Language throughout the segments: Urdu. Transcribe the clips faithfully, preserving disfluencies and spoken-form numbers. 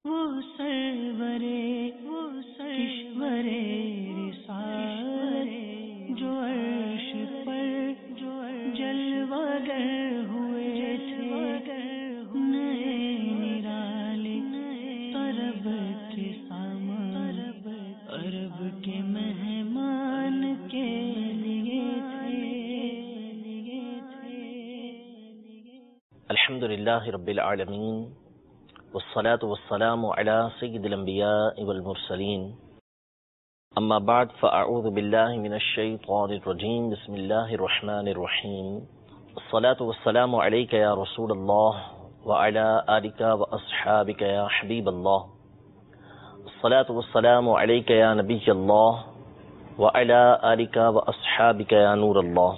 وہ سرورے وہ سرورے رسالت جو عرش پر جو جلوہ گر ہوئے تھے، نئے نرالے طرب کے سامان عرب کے مہمان کے لیے تھے۔ الحمد للہ رب العالمین والصلاة والسلام على سید الانبیاء والمرسلین، اما بعد فاعوذ باللہ من الشیطان الرجیم، بسم اللہ الرحمن الرحیم، الصلاة والسلام علیک یا رسول اللہ وعلى آلک واصحابک یا حبیب اللہ، الصلاة والسلام علیک یا نبی اللہ وعلى آلک واصحابک یا نور اللہ۔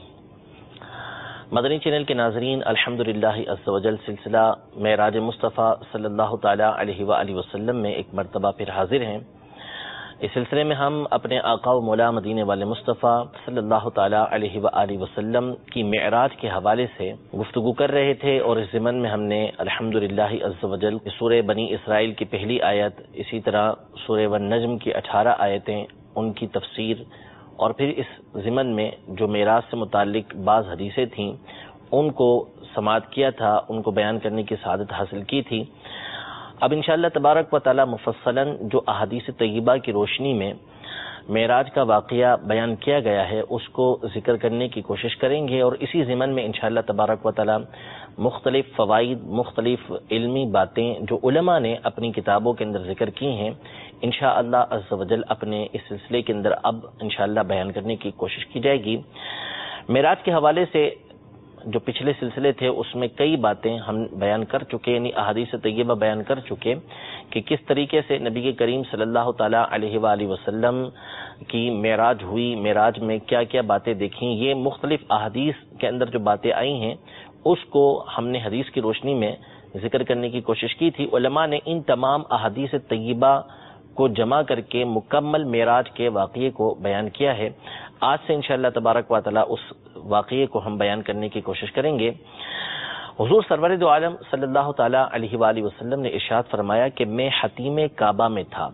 مدنی چینل کے ناظرین، الحمدللہ عز و جل سلسلہ معراج مصطفیٰ صلی اللہ تعالی علیہ وآلہ وسلم میں ایک مرتبہ پھر حاضر ہیں۔ اس سلسلے میں ہم اپنے آقا و مولا مدینے والے مصطفیٰ صلی اللہ تعالی علیہ وآلہ وسلم کی معراج کے حوالے سے گفتگو کر رہے تھے، اور اس ضمن میں ہم نے الحمدللہ عز و جل سورہ بنی اسرائیل کی پہلی آیت، اسی طرح سورہ والنجم کی اٹھارہ آیتیں، ان کی تفسیر، اور پھر اس ضمن میں جو معراج سے متعلق بعض حدیثیں تھیں ان کو سماعت کیا تھا، ان کو بیان کرنے کی سعادت حاصل کی تھی۔ اب انشاءاللہ تبارک و تعالی مفصلاً جو احادیث طیبہ کی روشنی میں معراج کا واقعہ بیان کیا گیا ہے اس کو ذکر کرنے کی کوشش کریں گے، اور اسی ضمن میں انشاءاللہ تبارک و تعالی مختلف فوائد، مختلف علمی باتیں جو علماء نے اپنی کتابوں کے اندر ذکر کی ہیں، انشاءاللہ عز و جل اپنے اس سلسلے کے اندر اب انشاءاللہ بیان کرنے کی کوشش کی جائے گی۔ معراج کے حوالے سے جو پچھلے سلسلے تھے اس میں کئی باتیں ہم بیان کر چکے، یعنی احادیث طیبہ بیان کر چکے کہ کس طریقے سے نبی کریم صلی اللہ تعالی علیہ وآلہ وسلم کی معراج ہوئی، معراج میں کیا کیا باتیں دیکھیں، یہ مختلف احادیث کے اندر جو باتیں آئی ہیں اس کو ہم نے حدیث کی روشنی میں ذکر کرنے کی کوشش کی تھی۔ علماء نے ان تمام احادیث طیبہ کو جمع کر کے مکمل معراج کے واقعے کو بیان کیا ہے۔ آج سے انشاءاللہ تبارک و تعالی اس واقعے کو ہم بیان کرنے کی کوشش کریں گے۔ حضور سرور دو عالم صلی اللہ تعالی علیہ وآلہ وسلم نے ارشاد فرمایا کہ میں حتیم کعبہ میں تھا،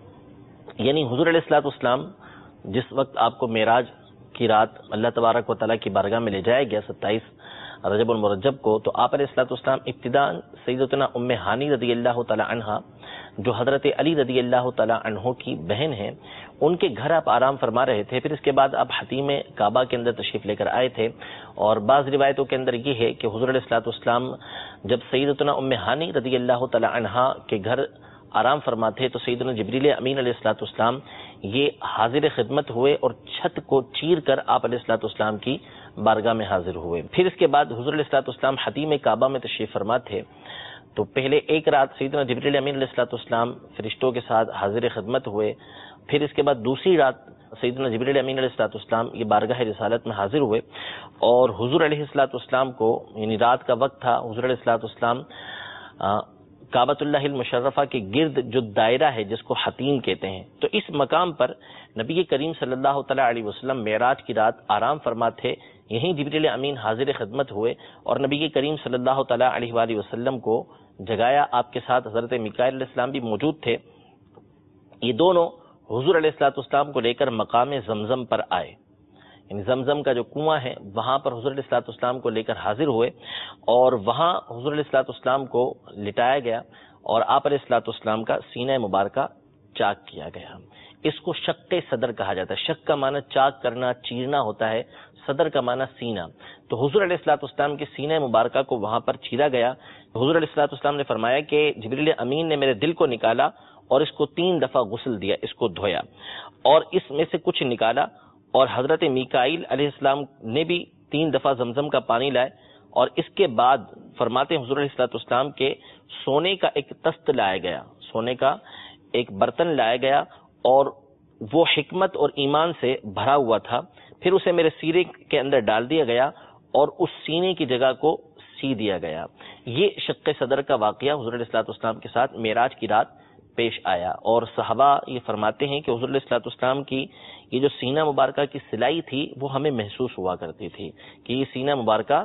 یعنی حضور علیہ الصلوۃ والسلام جس وقت آپ کو معراج کی رات اللہ تبارک و تعالی کی بارگاہ میں لے جایا گیا ستائیس رجب المرجب کو، تو آپ علیہ الصلوۃ والسلام ابتداء سیدتنا ام ہانی رضی اللہ تعالی عنہا جو حضرت علی رضی اللہ تعالی عنہ کی بہن ہیں ان کے گھر آپ آرام فرما رہے تھے، پھر اس کے بعد آپ حتیم کعبہ کے اندر تشریف لے کر آئے تھے، اور بعض روایتوں کے اندر یہ ہے کہ حضور علیہ الصلوۃ والسلام جب سیدتنا ام ہانی رضی اللہ تعالی عنہا کے گھر آرام فرماتے تو سیدنا جبریل امین علیہ الصلوۃ والسلام یہ حاضر خدمت ہوئے اور چھت کو چیر کر آپ علیہ الصلوۃ والسلام کی بارگاہ میں حاضر ہوئے۔ پھر اس کے بعد حضور علیہ الصلوۃ والسلام حتیم کعبہ میں تشریف فرما تھے، تو پہلے ایک رات سیدنا جبریل امین علیہ الصلوۃ والسلام فرشتوں کے ساتھ حاضر خدمت ہوئے، پھر اس کے بعد دوسری رات سیدنا جبریل امین علیہ الصلوۃ والسلام یہ بارگاہ رسالت میں حاضر ہوئے، اور حضور علیہ الصلوۃ والسلام کو، یعنی رات کا وقت تھا، حضور علیہ الصلوۃ والسلام کعبۃ اللہ المشرفہ کے گرد جو دائرہ ہے جس کو حتیم کہتے ہیں، تو اس مقام پر نبی کریم صلی اللہ تعالی علیہ وسلم معراج کی رات آرام فرما تھے، یہیں جبریل امین حاضر خدمت ہوئے اور نبی کریم صلی اللہ تعالی علیہ وآلہ وسلم کو جگایا۔ آپ کے ساتھ حضرت میکائیل علیہ السلام بھی موجود تھے۔ یہ دونوں حضور علیہ الصلوۃ والسلام کو لے کر مقام زمزم پر آئے، یعنی زمزم کا جو کنواں ہے وہاں پر حضور علیہ الصلوۃ والسلام کو لے کر حاضر ہوئے، اور وہاں حضور علیہ الصلوۃ والسلام کو لٹایا گیا اور آپ علیہ الصلوۃ والسلام کا سینہ مبارکہ چاک کیا گیا۔ اس کو شق صدر کہا جاتا ہے۔ شق کا معنی چاک کرنا، چیرنا ہوتا ہے، صدر کا معنی سینہ۔ تو حضور علیہ الصلوۃ والسلام کے سینہ مبارکہ کو وہاں پر چیرا گیا۔ حضور علیہ الصلوۃ والسلام نے فرمایا کہ جبریل امین نے میرے دل کو نکالا اور اس کو تین دفعہ غسل دیا، اس کو دھویا، اور اس میں سے کچھ نکالا، اور حضرت میکائیل علیہ السلام نے بھی تین دفعہ زمزم کا پانی لائے، اور اس کے بعد فرماتے ہیں حضور علیہ الصلوۃ والسلام کے سونے کا ایک تست لایا گیا، سونے کا ایک برتن لایا گیا، اور وہ حکمت اور ایمان سے بھرا ہوا تھا، پھر اسے میرے سینے کے اندر ڈال دیا گیا اور اس سینے کی جگہ کو سی دیا گیا۔ یہ شق صدر کا واقعہ حضور علیہ الصلوۃ والسلام کے ساتھ معراج کی رات پیش آیا، اور صحابہ یہ فرماتے ہیں کہ حضور علیہ الصلوۃ والسلام کی یہ جو سینہ مبارکہ کی سلائی تھی وہ ہمیں محسوس ہوا کرتی تھی کہ یہ سینہ مبارکہ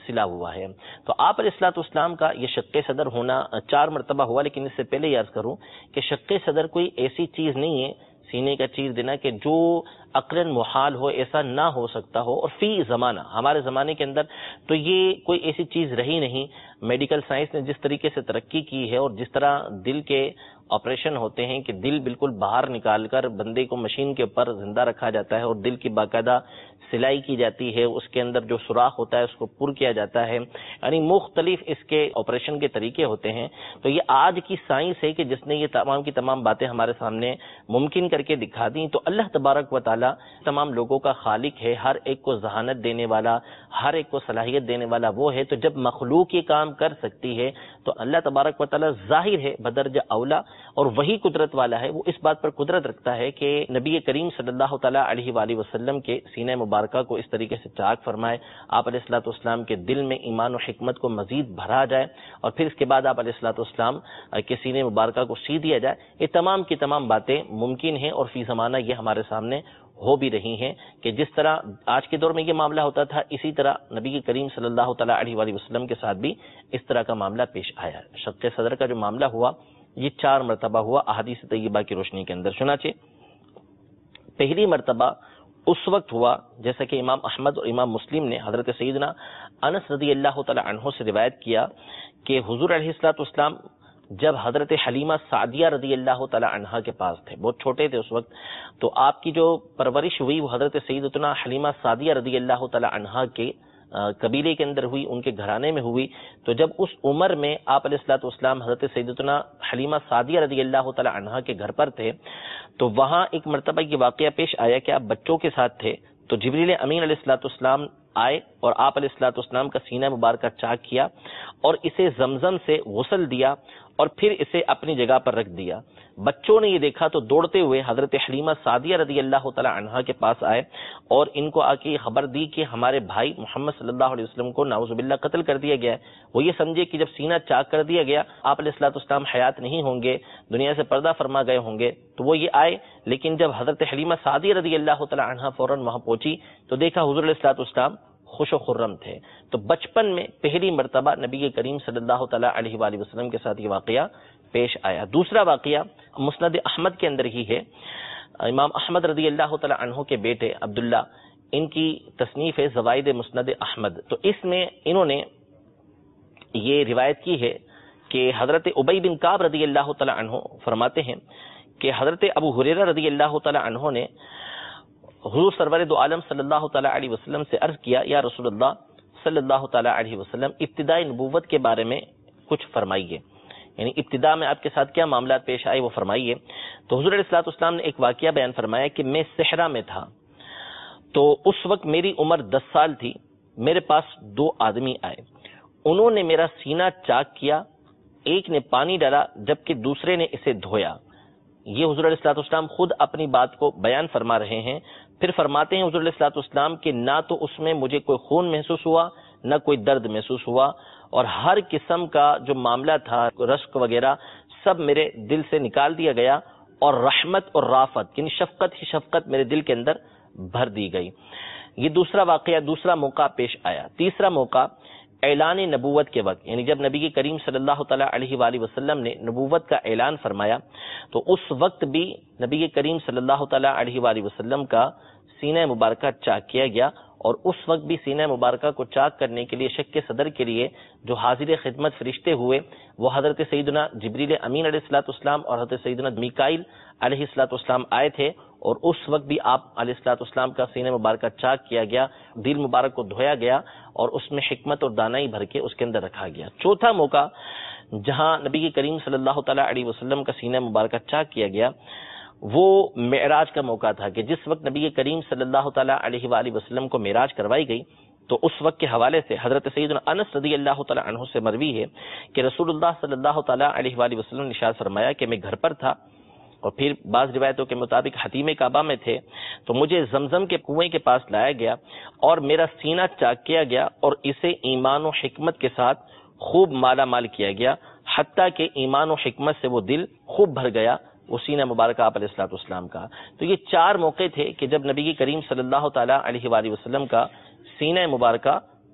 سلا ہوا ہے. تو آپ علیہ الصلوۃ والسلام کا یہ شق صدر ہونا چار مرتبہ ہوا، لیکن اس سے پہلے یہ عرض کروں کہ شق صدر کوئی ایسی چیز نہیں ہے سینے کا چیر دینا کہ جو عقلاً محال ہو، ایسا نہ ہو سکتا ہو. اور فی زمانہ، ہمارے زمانے کے اندر تو یہ کوئی ایسی چیز رہی نہیں. میڈیکل سائنس نے جس طریقے سے ترقی کی ہے اور جس طرح دل کے آپریشن ہوتے ہیں کہ دل بالکل باہر نکال کر بندے کو مشین کے اوپر زندہ رکھا جاتا ہے اور دل کی باقاعدہ سلائی کی جاتی ہے، اس کے اندر جو سوراخ ہوتا ہے اس کو پر کیا جاتا ہے، یعنی مختلف اس کے آپریشن کے طریقے ہوتے ہیں. تو یہ آج کی سائنس ہے کہ جس نے یہ تمام کی تمام باتیں ہمارے سامنے ممکن کر کے دکھا دیں. تو اللہ تبارک و تعالی تمام لوگوں کا خالق ہے، ہر ایک کو ذہانت دینے والا، ہر ایک کو صلاحیت دینے والا وہ ہے. تو جب مخلوق یہ کام کر سکتی ہے تو اللہ تبارک و تعالی ظاہر ہے بدرجہ اولا اور وہی قدرت والا ہے، وہ اس بات پر قدرت رکھتا ہے کہ نبی کریم صلی اللہ تعالی علیہ وآلہ وسلم کے سینہ مبارکہ کو اس طریقے سے چاک فرمائے، آپ علیہ الصلوۃ والسلام کے دل میں ایمان و حکمت کو مزید بھرا جائے اور پھر اس کے بعد آپ علیہ الصلوۃ والسلام کے سینہ مبارکہ کو سی دیا جائے. یہ تمام کی تمام باتیں ممکن ہیں اور فی زمانہ یہ ہمارے سامنے ہو بھی رہی ہیں کہ جس طرح آج کے دور میں یہ معاملہ ہوتا تھا، اسی طرح نبی کریم صلی اللہ تعالی علیہ وآلہ وسلم کے ساتھ بھی اس طرح کا معاملہ پیش آیا. شق صدر کا جو معاملہ ہوا یہ چار مرتبہ ہوا احادیث طیبہ کی روشنی کے اندر. چنانچہ پہلی مرتبہ اس وقت ہوا جیسا کہ امام احمد اور امام مسلم نے حضرت سیدنا انس رضی اللہ تعالی عنہ سے روایت کیا کہ حضور علیہ الصلوۃ والسلام جب حضرت حلیمہ سعدیہ رضی اللہ تعالی عنہا کے پاس تھے، بہت چھوٹے تھے اس وقت، تو آپ کی جو پرورش ہوئی وہ حضرت سیدتنا حلیمہ سعدیہ رضی اللہ تعالی عنہا کے قبیلے کے اندر ہوئی، ان کے گھرانے میں ہوئی. تو جب اس عمر میں آپ علیہ الصلوۃ والسلام حضرت سیدتنا حلیمہ سعدیہ رضی اللہ تعالی عنہا کے گھر پر تھے، تو وہاں ایک مرتبہ یہ واقعہ پیش آیا کہ آپ بچوں کے ساتھ تھے. تو جبریل امین علیہ الصلوۃ والسلام آئے اور آپ علیہ الصلوۃ والسلام کا سینہ مبارکہ چاک کیا اور اسے زمزم سے غسل دیا اور پھر اسے اپنی جگہ پر رکھ دیا. بچوں نے یہ دیکھا تو دوڑتے ہوئے حضرت حلیمہ سعدیہ رضی اللہ تعالی عنہا کے پاس آئے اور ان کو آ کے خبر دی کہ ہمارے بھائی محمد صلی اللہ علیہ وسلم کو نعوذ باللہ قتل کر دیا گیا ہے. وہ یہ سمجھے کہ جب سینہ چاک کر دیا گیا آپ علیہ الصلوۃ والسلام حیات نہیں ہوں گے، دنیا سے پردہ فرما گئے ہوں گے. تو وہ یہ آئے، لیکن جب حضرت حلیمہ سعدیہ رضی اللہ تعالی عنہا فوراً وہاں پہنچی تو دیکھا حضور علیہ الصلوۃ والسلام خوش و خرم تھے. تو بچپن میں پہلی مرتبہ نبی کریم صلی اللہ تعالی علیہ وآلہ وسلم کے ساتھ یہ واقعہ پیش آیا. دوسرا واقعہ مسند احمد کے اندر ہی ہے. امام احمد رضی اللہ تعالی عنہ کے بیٹے عبداللہ، ان کی تصنیف ہے زوائد مسند احمد. تو اس میں انہوں نے یہ روایت کی ہے کہ حضرت ابی بن کعب رضی اللہ تعالی عنہ فرماتے ہیں کہ حضرت ابو ہریرہ رضی اللہ تعالی عنہ نے حضور سرور دو عالم صلی اللہ تعالی علیہ وسلم سے عرض کیا، یا رسول اللہ صلی اللہ تعالی علیہ وسلم، ابتدائی نبوت کے بارے میں کچھ فرمائیے، یعنی ابتدا میں آپ کے ساتھ کیا معاملات پیش آئے وہ فرمائیے. تو حضور علیہ الصلوۃ والسلام نے ایک واقعہ بیان فرمایا کہ میں صحرا میں تھا، تو اس وقت میری عمر دس سال تھی. میرے پاس دو آدمی آئے، انہوں نے میرا سینہ چاک کیا، ایک نے پانی ڈالا جبکہ دوسرے نے اسے دھویا. یہ حضور علیہ الصلوۃ والسلام خود اپنی بات کو بیان فرما رہے ہیں. پھر فرماتے ہیں حضور علیہ الصلوۃ والسلام کہ نہ تو اس میں مجھے کوئی خون محسوس ہوا نہ کوئی درد محسوس ہوا، اور ہر قسم کا جو معاملہ تھا رشک وغیرہ سب میرے دل سے نکال دیا گیا، اور رحمت اور رافت یعنی شفقت ہی شفقت میرے دل کے اندر بھر دی گئی. یہ دوسرا واقعہ، دوسرا موقع پیش آیا. تیسرا موقع اعلان نبوت کے وقت، یعنی جب نبی کریم صلی اللہ تعالی علیہ وآلہ وسلم نے نبوت کا اعلان فرمایا تو اس وقت بھی نبی کریم صلی اللہ تعالی علیہ وآلہ وسلم کا سینہ مبارکہ چاک کیا گیا. اور اس وقت بھی سینہ مبارکہ کو چاک کرنے کے لیے شق صدر کے لیے جو حاضر خدمت فرشتے ہوئے وہ حضرت سیدنا جبریل امین علیہ الصلوۃ والسلام اور حضرت سیدنا میکائیل علیہ الصلوۃ والسلام آئے تھے، اور اس وقت بھی آپ علیہ الصلوۃ والسلام کا سینہ مبارکہ چاک کیا گیا، دل مبارک کو دھویا گیا اور اس میں حکمت اور دانائی بھر کے اس کے اندر رکھا گیا. چوتھا موقع جہاں نبی کریم صلی اللہ تعالی علیہ وسلم کا سینہ مبارکہ چاک کیا گیا وہ معراج کا موقع تھا کہ جس وقت نبی کریم صلی اللہ تعالی علیہ وآلہ وسلم کو معراج کروائی گئی. تو اس وقت کے حوالے سے حضرت سیدنا انس رضی اللہ تعالی عنہ سے مروی ہے کہ رسول اللہ صلی اللہ تعالی علیہ وآلہ وسلم نے ارشاد فرمایا کہ میں گھر پر تھا اور پھر بعض روایتوں کے مطابق حتیم کعبہ میں تھے، تو مجھے زمزم کے کنویں کے پاس لایا گیا اور میرا سینہ چاک کیا گیا اور اسے ایمان و حکمت کے ساتھ خوب مالا مال کیا گیا، حتیٰ کہ ایمان و حکمت سے وہ دل خوب بھر گیا، وہ سینہ مبارکہ آپ علیہ الصلوۃ والسلام کا. تو یہ چار موقع تھے کہ جب نبی کریم صلی اللہ تعالی علیہ وآلہ وسلم کا سینہ مبارکہ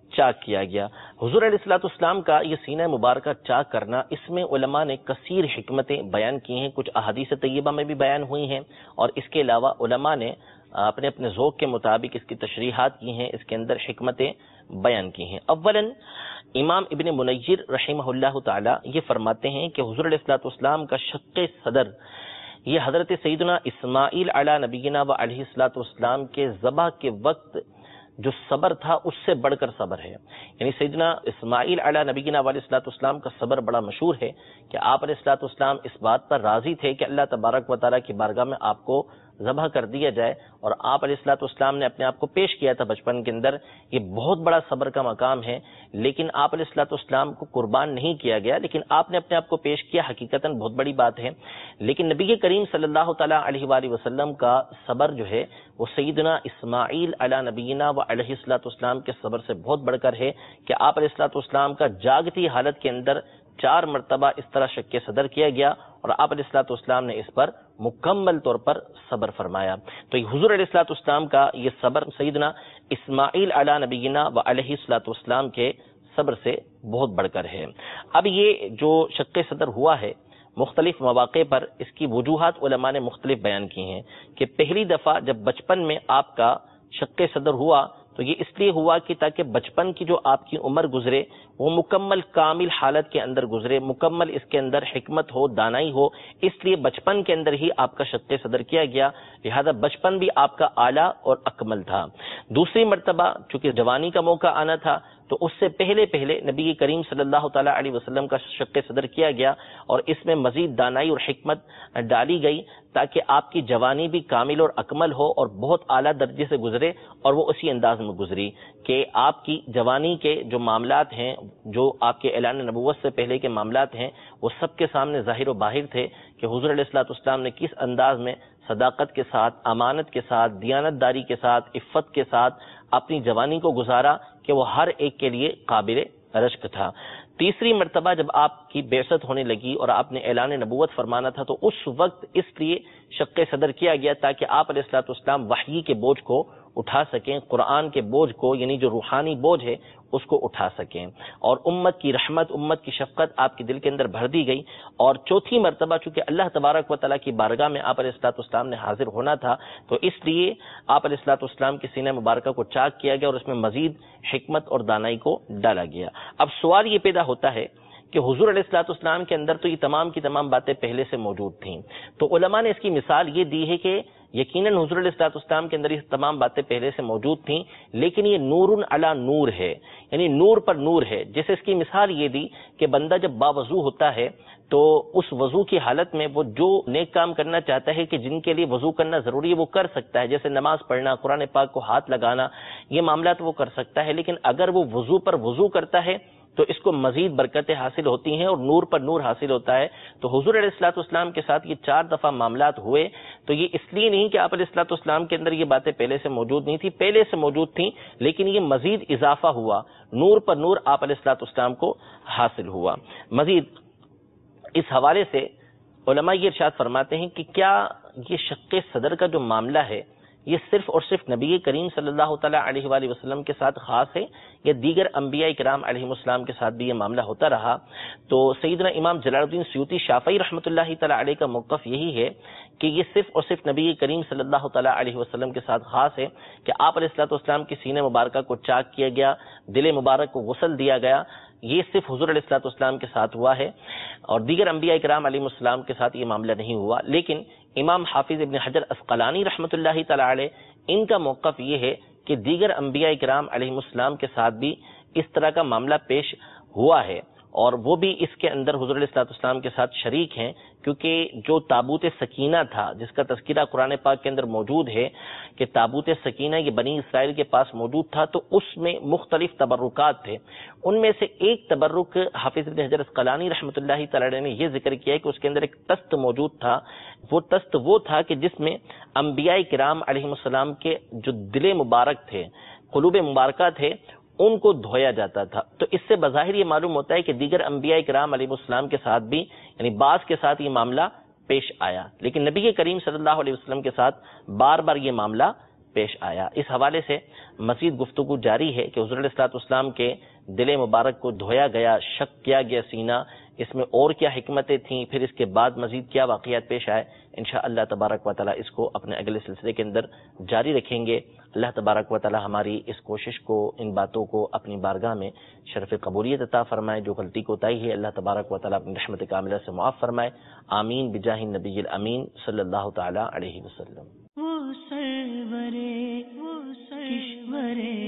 چاک کیا گیا۔ حضور علیہ الصلوۃ والسلام کا یہ سینہ مبارکہ چاک کرنا، اس میں علماء نے کثیر حکمتیں بیان کی ہیں، کچھ احادیث طیبہ میں بھی بیان ہوئی ہیں، اور اس کے علاوہ علماء نے اپنے اپنے ذوق کے مطابق اس کی تشریحات کی ہیں، اس کے اندر حکمتیں بیان کی ہیں۔ اولاً امام ابن منیر رحمہ اللہ تعالی یہ فرماتے ہیں کہ حضور علیہ الصلوۃ والسلام کا شق صدر یہ حضرت سیدنا اسماعیل علی نبینا و علیہ الصلوۃ والسلام کے ذبح کے وقت جو صبر تھا اس سے بڑھ کر صبر ہے۔ یعنی سیدنا اسماعیل علی نبینا علیہ الصلوۃ والسلام کا صبر بڑا مشہور ہے کہ آپ علیہ الصلوۃ والسلام اس بات پر راضی تھے کہ اللہ تبارک و تعالیٰ کی بارگاہ میں آپ کو ذبح کر دیا جائے، اور آپ علیہ الصلوۃ والسلام نے اپنے آپ کو پیش کیا تھا بچپن کے اندر۔ یہ بہت بڑا صبر کا مقام ہے، لیکن آپ علیہ الصلوۃ والسلام کو قربان نہیں کیا گیا، لیکن آپ نے اپنے آپ کو پیش کیا، حقیقتاً بہت بڑی بات ہے۔ لیکن نبی کریم صلی اللہ تعالیٰ علیہ وآلہ وسلم کا صبر جو ہے وہ سیدنا اسماعیل علی نبینا و علیہ الصلوۃ والسلام کے صبر سے بہت بڑھ کر ہے کہ آپ علیہ الصلوۃ والسلام کا جاگتی حالت کے اندر چار مرتبہ اس طرح شق صدر کیا گیا، اور آپ علیہ الصلوۃ والسلام نے اس پر مکمل طور پر صبر فرمایا۔ تو یہ حضور علیہ الصلوۃ والسلام کا یہ صبر سیدنا اسماعیل علی نبینا و علیہ الصلوۃ والسلام کے صبر سے بہت بڑھ کر ہے۔ اب یہ جو شق صدر ہوا ہے مختلف مواقع پر اس کی وجوہات علماء نے مختلف بیان کی ہیں کہ پہلی دفعہ جب بچپن میں آپ کا شق صدر ہوا تو یہ اس لیے ہوا کہ تاکہ بچپن کی جو آپ کی عمر گزرے وہ مکمل کامل حالت کے اندر گزرے، مکمل اس کے اندر حکمت ہو، دانائی ہو، اس لیے بچپن کے اندر ہی آپ کا شق صدر کیا گیا، لہذا بچپن بھی آپ کا اعلیٰ اور اکمل تھا۔ دوسری مرتبہ چونکہ جوانی کا موقع آنا تھا تو اس سے پہلے پہلے نبی کریم صلی اللہ تعالیٰ علیہ وسلم کا شق صدر کیا گیا، اور اس میں مزید دانائی اور حکمت ڈالی گئی تاکہ آپ کی جوانی بھی کامل اور اکمل ہو اور بہت اعلیٰ درجے سے گزرے، اور وہ اسی انداز میں گزری کہ آپ کی جوانی کے جو معاملات ہیں، جو آپ کے اعلان نبوت سے پہلے کے معاملات ہیں، وہ سب کے سامنے ظاہر و باہر تھے کہ حضور علیہ الصلوۃ والسلام نے کس انداز میں صداقت کے ساتھ، امانت کے ساتھ، دیانت داری کے ساتھ، عفت کے ساتھ اپنی جوانی کو گزارا کہ وہ ہر ایک کے لیے قابل رشک تھا۔ تیسری مرتبہ جب آپ کی بعثت ہونے لگی اور آپ نے اعلان نبوت فرمانا تھا تو اس وقت اس لیے شق صدر کیا گیا تاکہ آپ علیہ الصلوۃ والسلام وحی کے بوجھ کو اٹھا سکیں، قرآن کے بوجھ کو، یعنی جو روحانی بوجھ ہے اس کو اٹھا سکیں، اور امت کی رحمت، امت کی شفقت آپ کے دل کے اندر بھر دی گئی۔ اور چوتھی مرتبہ چونکہ اللہ تبارک و تعالیٰ کی بارگاہ میں آپ علیہ الصلوۃ والسلام نے حاضر ہونا تھا تو اس لیے آپ علیہ الصلوۃ والسلام کی سینہ مبارکہ کو چاک کیا گیا اور اس میں مزید حکمت اور دانائی کو ڈالا گیا۔ اب سوال یہ پیدا ہوتا ہے کہ حضور علیہ الصلوۃ والسلام کے اندر تو یہ تمام کی تمام باتیں پہلے سے موجود تھیں، تو علماء نے اس کی مثال یہ دی ہے کہ یقیناً حضور علیہ الصلوۃ والسلام کے اندر یہ تمام باتیں پہلے سے موجود تھیں، لیکن یہ نور علی نور ہے، یعنی نور پر نور ہے۔ جیسے اس کی مثال یہ دی کہ بندہ جب باوضو ہوتا ہے تو اس وضو کی حالت میں وہ جو نیک کام کرنا چاہتا ہے کہ جن کے لیے وضو کرنا ضروری ہے وہ کر سکتا ہے، جیسے نماز پڑھنا، قرآن پاک کو ہاتھ لگانا، یہ معاملات وہ کر سکتا ہے، لیکن اگر وہ وضو پر وضو کرتا ہے تو اس کو مزید برکتیں حاصل ہوتی ہیں اور نور پر نور حاصل ہوتا ہے۔ تو حضور علیہ الصلوۃ والسلام کے ساتھ یہ چار دفعہ معاملات ہوئے تو یہ اس لیے نہیں کہ آپ علیہ الصلوۃ والسلام کے اندر یہ باتیں پہلے سے موجود نہیں تھی، پہلے سے موجود تھیں، لیکن یہ مزید اضافہ ہوا، نور پر نور آپ علیہ الصلوۃ والسلام کو حاصل ہوا۔ مزید اس حوالے سے علماء یہ ارشاد فرماتے ہیں کہ کیا یہ شق صدر کا جو معاملہ ہے یہ صرف اور صرف نبی کریم صلی اللہ تعالیٰ علیہ وآلہ وسلم کے ساتھ خاص ہے یا دیگر انبیاء کرام علیہ السلام کے ساتھ بھی یہ معاملہ ہوتا رہا؟ تو سیدنا امام جلال الدین سیوطی شافعی رحمۃ اللہ تعالیٰ علیہ کا موقف یہی ہے کہ یہ صرف اور صرف نبی کریم صلی اللہ تعالیٰ علیہ وسلم کے ساتھ خاص ہے کہ آپ علیہ الصلوۃ والسلام کی سینہ مبارکہ کو چاک کیا گیا، دل مبارک کو غسل دیا گیا، یہ صرف حضور علیہ الصلوۃ والسلام کے ساتھ ہوا ہے اور دیگر انبیاء کرام علیہ السلام کے ساتھ یہ معاملہ نہیں ہوا۔ لیکن امام حافظ ابن حجر عسقلانی رحمۃ اللہ تعالیٰ علیہ ان کا موقف یہ ہے کہ دیگر انبیاء کرام علیہ السلام کے ساتھ بھی اس طرح کا معاملہ پیش ہوا ہے اور وہ بھی اس کے اندر حضور علیہ الصلوۃ والسلام کے ساتھ شریک ہیں، کیونکہ جو تابوت سکینہ تھا جس کا تذکرہ قرآن پاک کے اندر موجود ہے کہ تابوت سکینہ یہ بنی اسرائیل کے پاس موجود تھا، تو اس میں مختلف تبرکات تھے، ان میں سے ایک تبرک حافظ ابن حجر عسقلانی رحمۃ اللہ تعالی نے یہ ذکر کیا ہے کہ اس کے اندر ایک تست موجود تھا، وہ تست وہ تھا کہ جس میں انبیاء کرام علیہ السلام کے جو دل مبارک تھے، قلوب مبارکہ تھے، ان کو دھویا جاتا تھا۔ تو اس سے بظاہر یہ معلوم ہوتا ہے کہ دیگر انبیاء کرام علیہ السلام کے ساتھ بھی یعنی بعض کے ساتھ یہ معاملہ پیش آیا، لیکن نبی کریم صلی اللہ علیہ وسلم کے ساتھ بار بار یہ معاملہ پیش آیا۔ اس حوالے سے مزید گفتگو جاری ہے کہ حضور علیہ الصلوۃ والسلام کے دل مبارک کو دھویا گیا، شق کیا گیا سینہ، اس میں اور کیا حکمتیں تھیں، پھر اس کے بعد مزید کیا واقعات پیش آئے، انشاءاللہ تبارک و تعالی اس کو اپنے اگلے سلسلے کے اندر جاری رکھیں گے۔ اللہ تبارک و تعالی ہماری اس کوشش کو، ان باتوں کو اپنی بارگاہ میں شرف قبولیت عطا فرمائے، جو غلطی کوتاہی ہے اللہ تبارک و تعالی اپنی رحمت کاملہ سے معاف فرمائے، آمین بجاہ النبی الامین صلی اللہ تعالی علیہ وسلم۔ وہ سرورے وہ سرورے